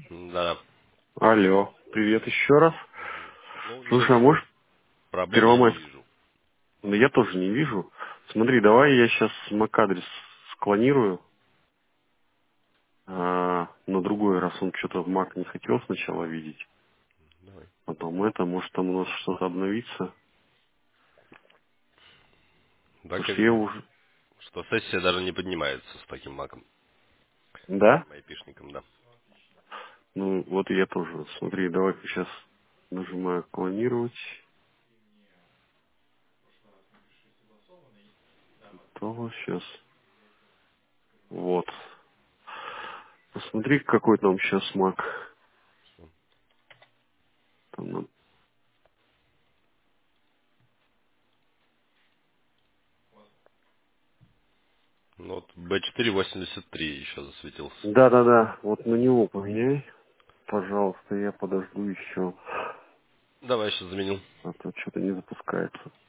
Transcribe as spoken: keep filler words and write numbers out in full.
Да. Алло, привет еще раз. Ну, не Слушай, а вижу. может Проблем я не Первомайск? вижу. Ну я тоже не вижу. Смотри, давай я сейчас MAC-адрес склонирую а, на другой, раз он что-то в Mac не хотел сначала видеть. Давай. Потом это, может там у нас что-то обновится. Так Потому я что я вижу, уже... что сессия даже не поднимается с таким маком. Да? Таким айпишником, да. Ну вот и я тоже. Смотри, давай сейчас нажимаю клонировать. То сейчас. Вот. Посмотри, какой там сейчас Mac. Там, на- Ну, вот бэ четыре восемьдесят три еще засветился. Да-да-да, вот на него поменяй. Пожалуйста, я подожду еще, Давай, сейчас заменил. а то что-то не запускается.